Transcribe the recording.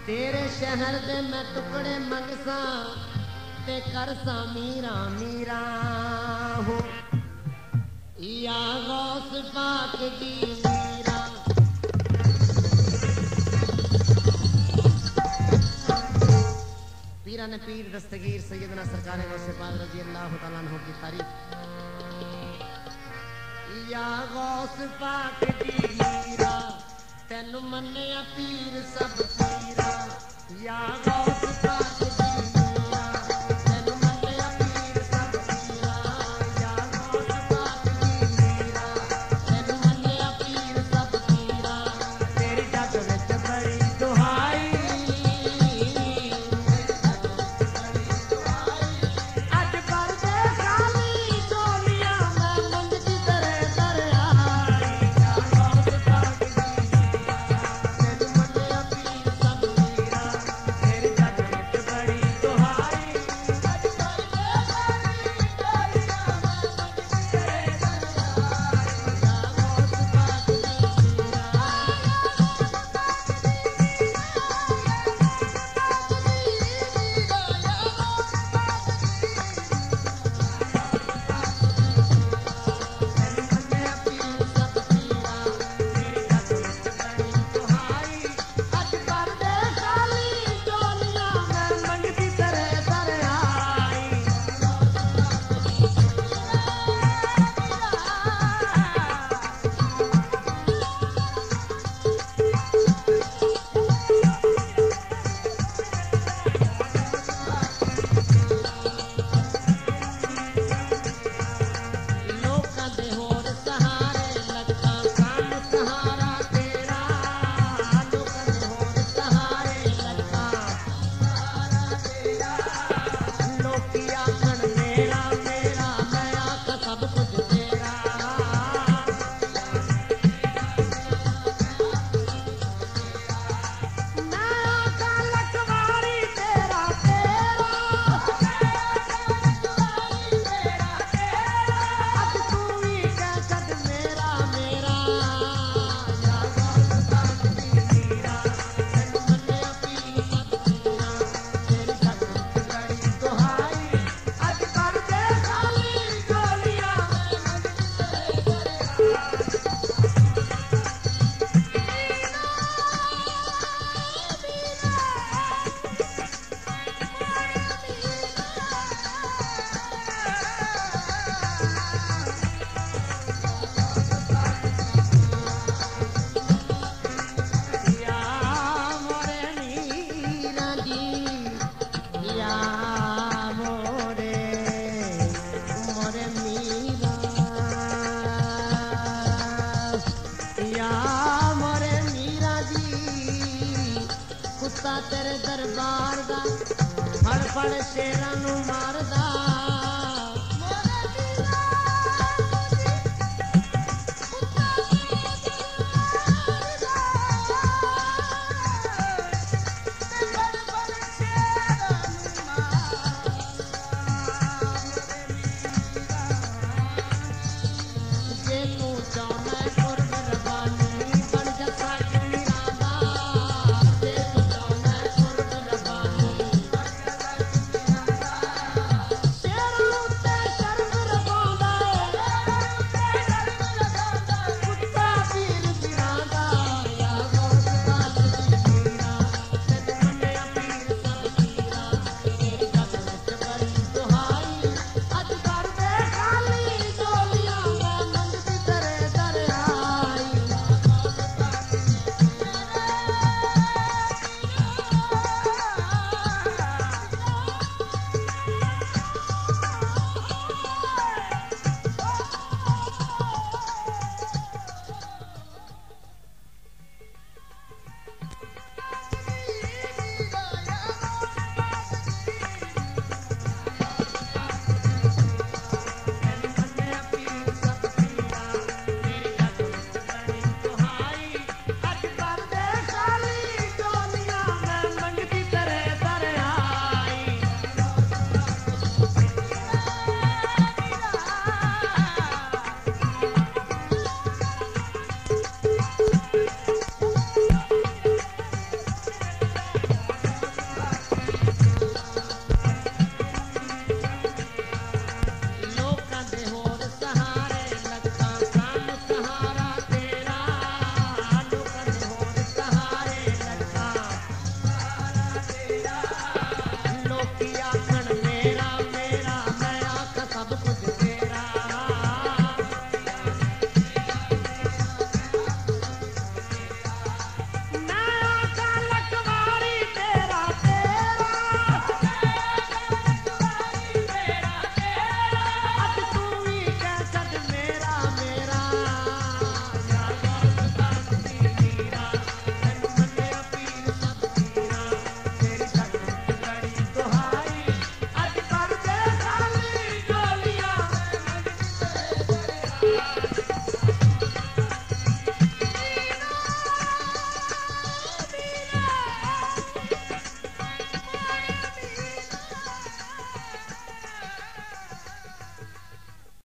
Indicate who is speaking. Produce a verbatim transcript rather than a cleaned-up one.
Speaker 1: तेरे शहर दे मैं टुकड़े मंगसा ते करसा मीरा मीरा हो या गौस पाक दी मीरा। पीरा ने पीर दस्तगीर सैयदना सरकार गौसे पाक रजी अल्लाह तआला अन्हु की तारीफ। या गौस पाक दी मीरा तेनु मन्निया पीर सब पीरा। या गौस पाक दी मीरा तेनु मन्निया पीर सब पीरा। या गौस पाक दी मीरा तेनु मन्निया पीर सब पीरा। तेरी जग विच बड़ी दुहाई अज पर दे खाली डोलिया मैं मंगती तेरे दर आई। या गौस पाक दी तेनु मन्निया पीर सब पीरा। तेरी जग विच बड़ी दुहाई अज पर दे खाली डोलिया मैं मंगती तेरे दर आई। या गौस पाक दी लोकां दे होर सहारे लखां काम सहारा तेरा। लोकां दे होर सहारे लखां सहारा तेरा। लोकी आखण मेरा मेरा मैं आख सब कुछ तेरा। मैं आखा लखवारी तेरा तेरा। अज तू ही कह छड मेरा मेरा। या गौस पाक दी मीरा तेनु मन्निया पीर सब पीरा। तेरी जग विच बड़ी दुहाई अज पर दे खाली डोलिया मैं मंगती तेरे दर या मोरे मीरा जी। या मोरे मोरे मीरा। या मोरे मीरा जी कुत्ता तेरे दरबार दा फड़ फड़ शेरां नू मारदा।